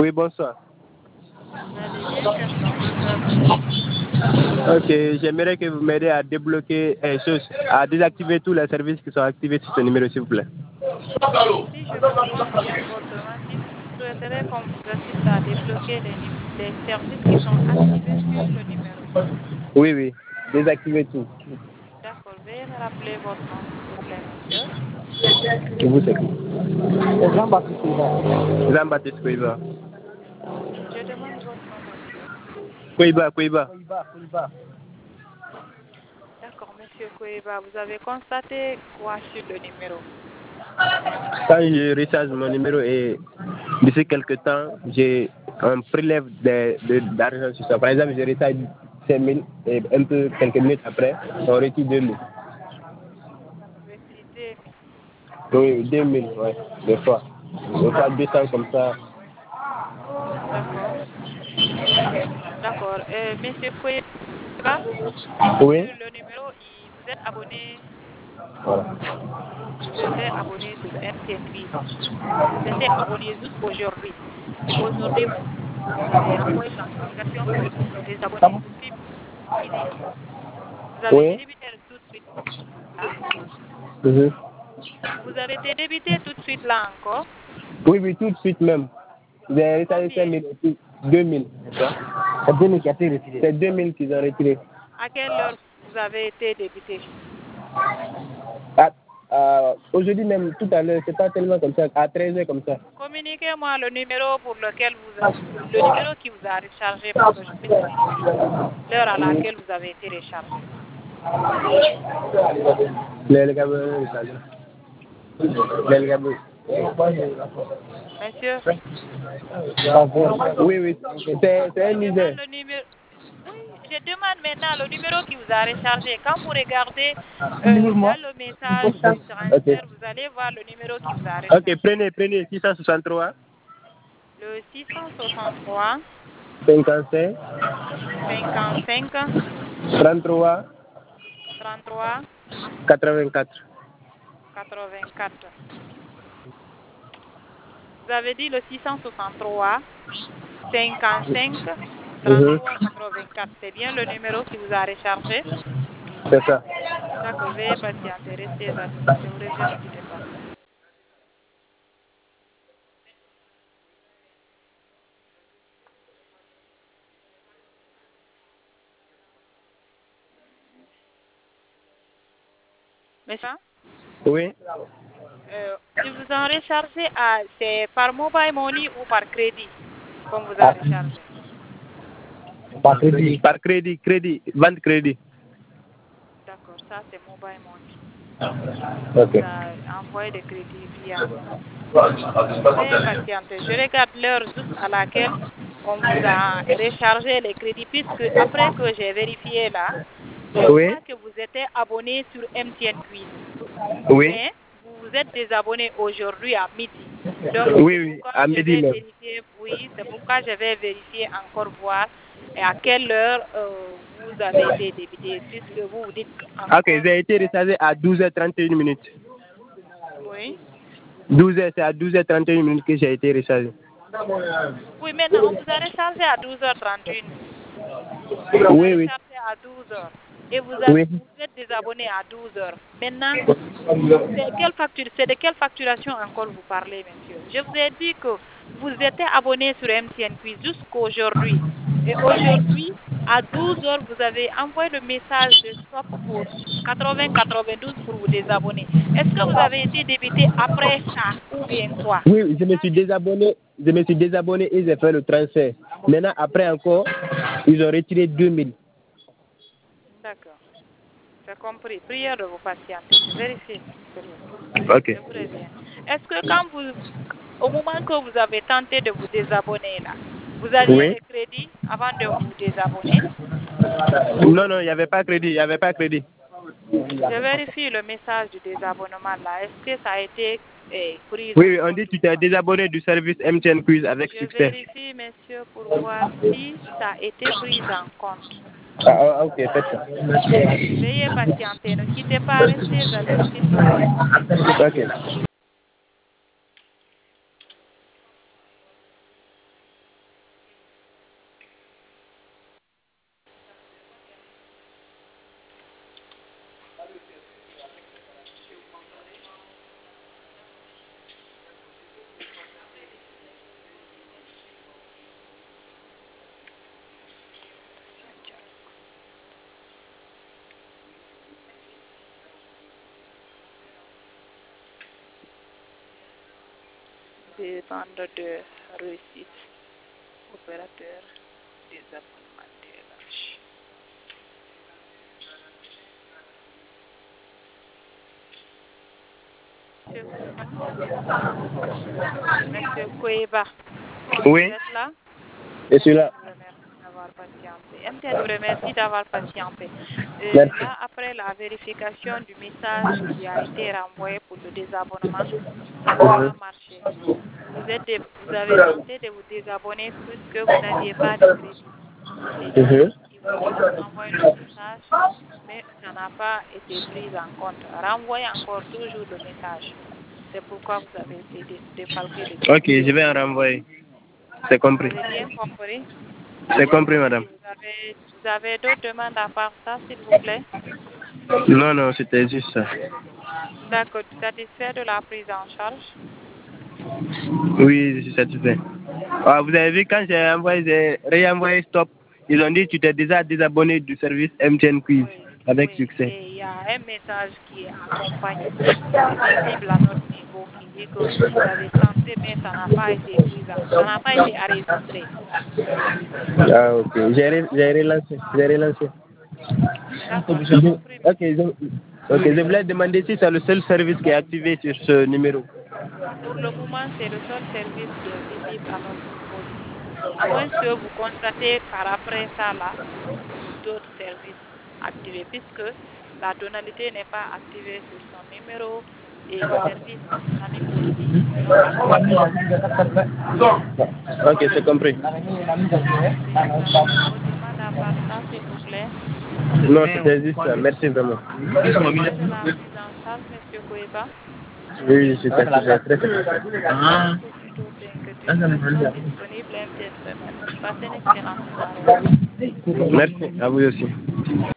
Oui, bonsoir. Vous allez bien, quels sont vos services? Ok, j'aimerais que vous m'aidiez à débloquer à désactiver tous les services qui sont activés sur ce numéro, s'il vous plaît. Si je comprends bien votre demande, si vous souhaiterez qu'on vous assiste à débloquer les services qui sont activés sur le numéro. Oui, oui, désactiver tout. D'accord, veuillez me rappeler votre nom, s'il vous plaît, monsieur. Je vous écoute. Jean-Baptiste Kouiba. Jean-Baptiste Kouiba. Je demande votre nom, monsieur. Kouiba. D'accord, monsieur Kouiba, vous avez constaté quoi sur le numéro? Quand je recharge mon numéro et d'ici quelques temps, on prélève d'argent sur ça. Par exemple, je recharge 5 000 et un peu quelques minutes après, on retire 2 000. Retirez 2000. Oui, 2 000, oui, des fois. Des fois 200 comme ça. D'accord. D'accord. Monsieur Kouiba, Oui. sur le numéro, vous êtes abonné. Voilà. Vous étiez abonné sur MTN Quiz. Vous étiez abonné jusqu'aujourd'hui. Et aujourd'hui, vous avez envoyé la notification pour vous désabonner. Depuis midi. Vous avez été Oui. débité tout de suite là. Mhm. Vous avez été débité tout de suite là encore. Oui, tout de suite même. J'ai rechargé 5 Combien? 000 et puis 2 000. C'est 2 000 qui a été retiré. C'est 2 000 qu'ils ont retiré. À quelle heure vous avez été débité? Aujourd'hui même, tout à l'heure, c'est pas tellement comme ça, à 13 h comme ça. Communiquez-moi le numéro pour lequel le numéro qui vous a rechargé pour que je puisse vérifier l'heure à laquelle vous avez été rechargé. Les gars, Monsieur, oui, c'est un je Niger. demande le numéro. Oui, je demande maintenant le numéro qui vous a rechargé. Quand vous regardez dans le message du Ok. transfert, vous allez voir le numéro qui vous a Ok, rechargé. prenez 663 Le 663 55 55 33 33 84. 84. Vous avez dit le 663 55 Mhm. 33 84. C'est bien le numéro qui vous a rechargé? C'est ça. D'accord, veuillez patienter, restez assis. Je vous reviens, ne quittez pas. Monsieur, Oui. ils vous ont rechargé c'est par mobile money ou par crédit qu'on vous a rechargé? Par crédit. Par crédit, vente crédit. D'accord, ça c'est mobile money. Ok. Ça envoie des crédits via mobile. Veuillez patienter. Je regarde l'heure juste à laquelle on vous a rechargé les crédits, puisque après que j'ai vérifié là, je Oui. vois que vous êtes abonné sur MTN Quiz. Oui. Mais vous vous êtes désabonné aujourd'hui à midi. Donc, c'est Oui, pourquoi à je midi vais même. vérifier, oui, c'est pourquoi je vais vérifier encore voir et à quelle heure vous avez été débité, puisque vous dites Ok, encore, j'ai été rechargé à 12h31 minutes. oui. 12h, c'est à 12h31 minutes que j'ai été rechargé. Oui, maintenant, on vous a rechargé à 12h31. On vous a Oui, oui. rechargé à 12h. Et Oui. vous êtes désabonné à 12h. Maintenant, c'est de quelle facturation encore vous parlez, monsieur? Je vous ai dit que vous étiez abonné sur MTN Quiz jusqu'aujourd'hui. Et aujourd'hui, à 12h, vous avez envoyé le message de stop au 80-92 pour vous désabonner. Est-ce que vous avez été débité après ça ou bien quoi? Oui, je me suis désabonné. Je me suis désabonné et j'ai fait le transfert. Maintenant, après encore, ils ont retiré 2 000. D'accord. J'ai compris. Prière de vous patienter. Je vérifie, s'il vous plaît. Ok. Je vous reviens. Est-ce que au moment que vous avez tenté de vous désabonner là, vous aviez Oui. les crédits avant de vous désabonner? Non, non, il n'y avait pas crédit. Il n'y avait pas crédit. Je vérifie le message du désabonnement là. Est-ce que ça a été pris Oui, en oui, on compte dit que ou tu t'es pas? désabonné du service MTN Quiz avec Je succès. vérifie, monsieur, pour voir si ça a été pris en compte. Ok, faites ça. Veuillez patienter. Ne quittez pas. Restez assis, s'il vous plaît. Ok. dépendre de réussite. Opérateur des abonnements DRH. Monsieur Koeba, Oui, vous êtes là? je suis là. Vous remercie d'avoir patienté. MTN vous remercie d'avoir patienté. Merci. Là, après la vérification du message qui a été renvoyé pour le désabonnement, ça n'a pas marché. Vous avez tenté de vous désabonner puisque vous n'aviez pas de crédit. Mhm. Ils vous ont envoyé le message, mais ça n'a pas été pris en compte. Renvoyez encore toujours le message. C'est pourquoi vous avez été défalqué de 10 Ok, euros. je vais en renvoyer. C'est Vous compris. avez bien compris? C'est compris, madame. Vous avez d'autres demandes à part ça, s'il vous plaît? Non, non, c'était juste ça. D'accord, satisfait de la prise en charge? Oui, je suis satisfait. Ah, vous avez vu, quand j'ai réenvoyé stop, ils ont dit que tu t'es déjà désabonné du service MTN Quiz Oui, avec oui. succès. Et il y a un message qui accompagne, qui est visible à notre niveau, qui dit que vous avez tenté, mais ça n'a pas été ça n'a pas été enregistré. Ah, ok. J'ai relancé. J'ai relancé. D'accord, j'ai compris, Ok, monsieur. ok, je voulais demander si c'est le seul service qui est activé sur ce numéro. Pour le moment, c'est le seul service qui est visible à notre niveau ici. À moins que vous constatez par après ça là d'autres services activés, puisque la tonalité n'est pas activée sur son numéro et les services dynamiques aussi sont activés. Ok, c'est compris. Merci. Vous avez d'autres demandes à part ça, s'il vous plaît? Non, c'était juste ça. Merci vraiment. Satisfait de la prise en charge, Monsieur Koeba? Oui, je suis satisfait. Très satisfait. Pour toute autre inquiétude, nous restons disponibles. MTN vous remercie. Passez une excellente soirée. Au revoir. Merci, à vous aussi.